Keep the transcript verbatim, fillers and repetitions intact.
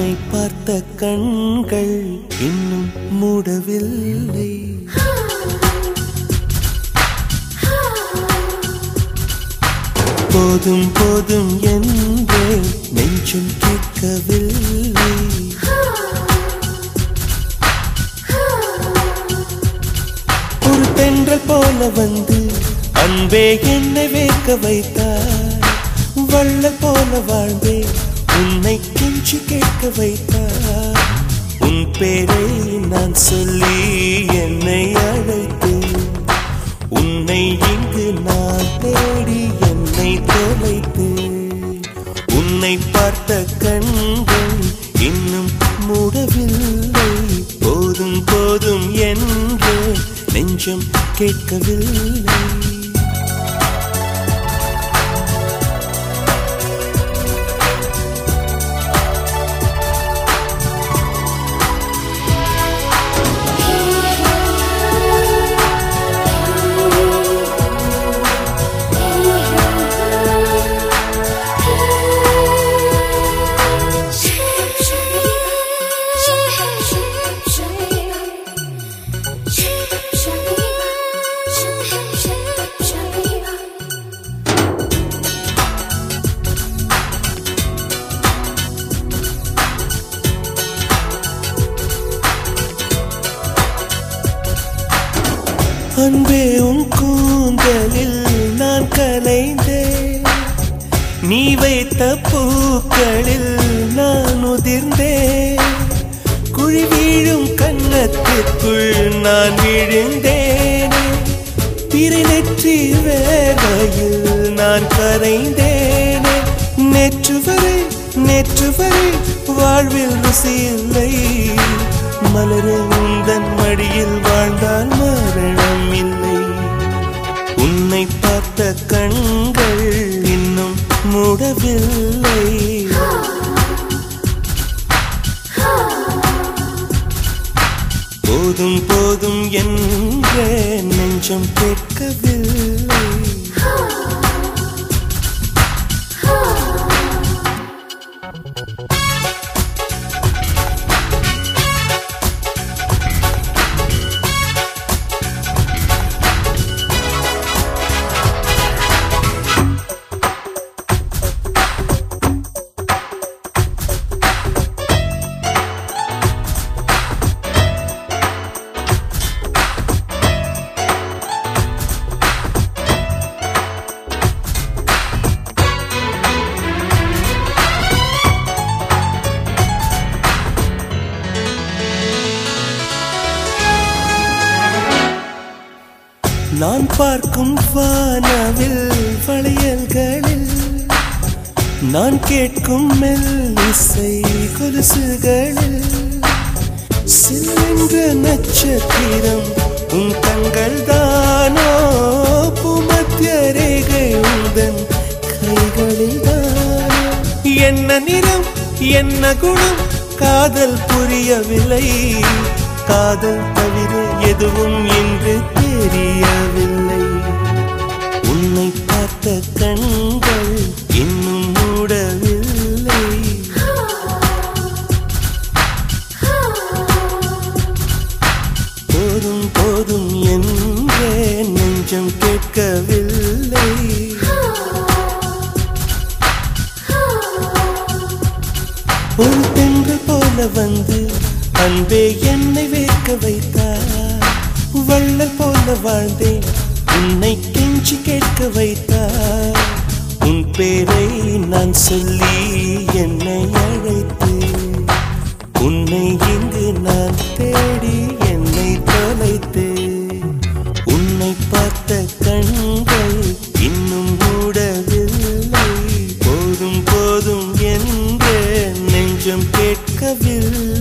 உன்னை பார்த்த கண்கள் இன்னும் மூடவில்லை. போதும் போதும் என்றே நெஞ்சம் கேட்கவில்லை. ஒரு தென்றல் போல வந்து அன்பே என்னை வேக்க வைத்தாய். வள்ளல் போல வாழ்ந்தே உன்னை கெஞ்சி கேட்க வைத்தாய். உன் பேரை நான் சொல்லி என்னை அழைத்தேன். உன்னை இங்கு நான் தேடி என்னை தொலைத்தேன். உன்னை பார்த்த கண்கள் இன்னும் மூடவில்லை. போதும் போதும் என்று நெஞ்சம் கேட்கவில்லை. அன்பே உன் கூந்தலில் நான் கலைந்தேன். நீ வைத்த பூக்களில் நான் உதிர்ந்தேன். குழி வீழும் கன்னத்திற்குள் நான் விழுந்தேன். திரை நெற்றி வேளையில் நான் கரைந்தேன். நேற்று வரை நேற்று வரை வாழ்வில் ருசியில்லை. மலரே உந்தன் மடியில் வாழ்ந்தால் மரணம் இல்லை. உன்னை பார்த்த கண்கள் இன்னும் மூடவில்லை. போதும் போதும் என்றே நெஞ்சம் கேட்கவில்லை. நான் பார்க்கும் வானவில் வளையல்களில் நான் கேட்கும் மெல்லிசை கொலுசுகளில் சிலென்ற நட்சத்திரம் உன் கண்கள் தானோ. பூமத்திய ரேகை உந்தன் கைகளில் தானோ. என்ன நிறம் என்ன குணம் காதல் புரியவில்லை. காதல் தவிர எதுவும் இன்று தெரியவில்லை. உன்னை பார்த்த கண்கள் இன்னும் மூடவில்லை. போதும் போதும் என்றே நெஞ்சம் கேட்கவில்லை. ஒரு தென்றல் போல வந்து அன்பே என்னை வேக்க வைத்தாய். வள்ளல் போல வாழ்ந்தேன் உன்னை கெஞ்சி கேட்க வைத்தாய். உன் பேரை நான் சொல்லி என்னை அழைத்தேன். உன்னை இங்கு நான் தேடி என்னை தொலைத்தேன். உன்னை பார்த்த கண்கள் இன்னும் மூடவில்லை. போதும் போதும் என்று நெஞ்சம் கேட்கவில்லை.